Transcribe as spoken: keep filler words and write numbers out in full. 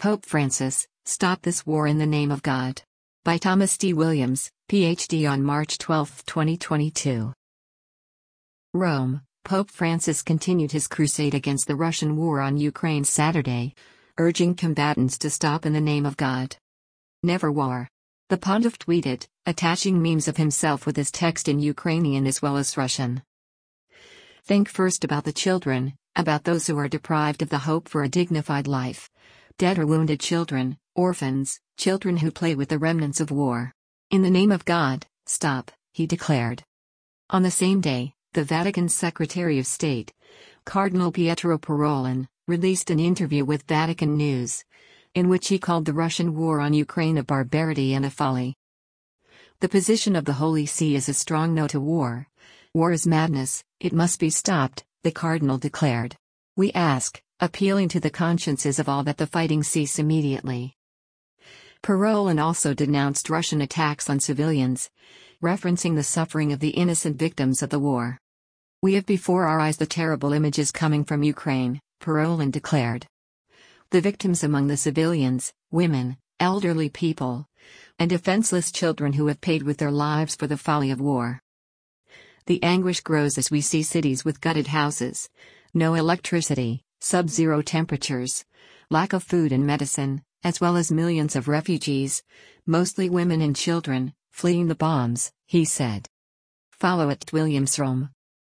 Pope Francis, Stop This War in the Name of God. By Thomas D. Williams, P H D on March twelfth, twenty twenty-two. Rome, Pope Francis continued his crusade against the Russian war on Ukraine Saturday, urging combatants to stop in the name of God. Never war. The pontiff tweeted, attaching memes of himself with his text in Ukrainian as well as Russian. Think first about the children, about those who are deprived of the hope for a dignified life. Dead or wounded children, orphans, children who play with the remnants of war. In the name of God, stop, he declared. On the same day, the Vatican's Secretary of State, Cardinal Pietro Parolin, released an interview with Vatican News, in which he called the Russian war on Ukraine a barbarity and a folly. The position of the Holy See is a strong no to war. War is madness, it must be stopped, the Cardinal declared. We ask, appealing to the consciences of all, that the fighting cease immediately. Parolin also denounced Russian attacks on civilians, referencing the suffering of the innocent victims of the war. We have before our eyes the terrible images coming from Ukraine, Parolin declared. The victims among the civilians, women, elderly people, and defenseless children who have paid with their lives for the folly of war. The anguish grows as we see cities with gutted houses, no electricity, sub-zero temperatures, lack of food and medicine, as well as millions of refugees, mostly women and children, fleeing the bombs, he said. Follow at Williams Rome.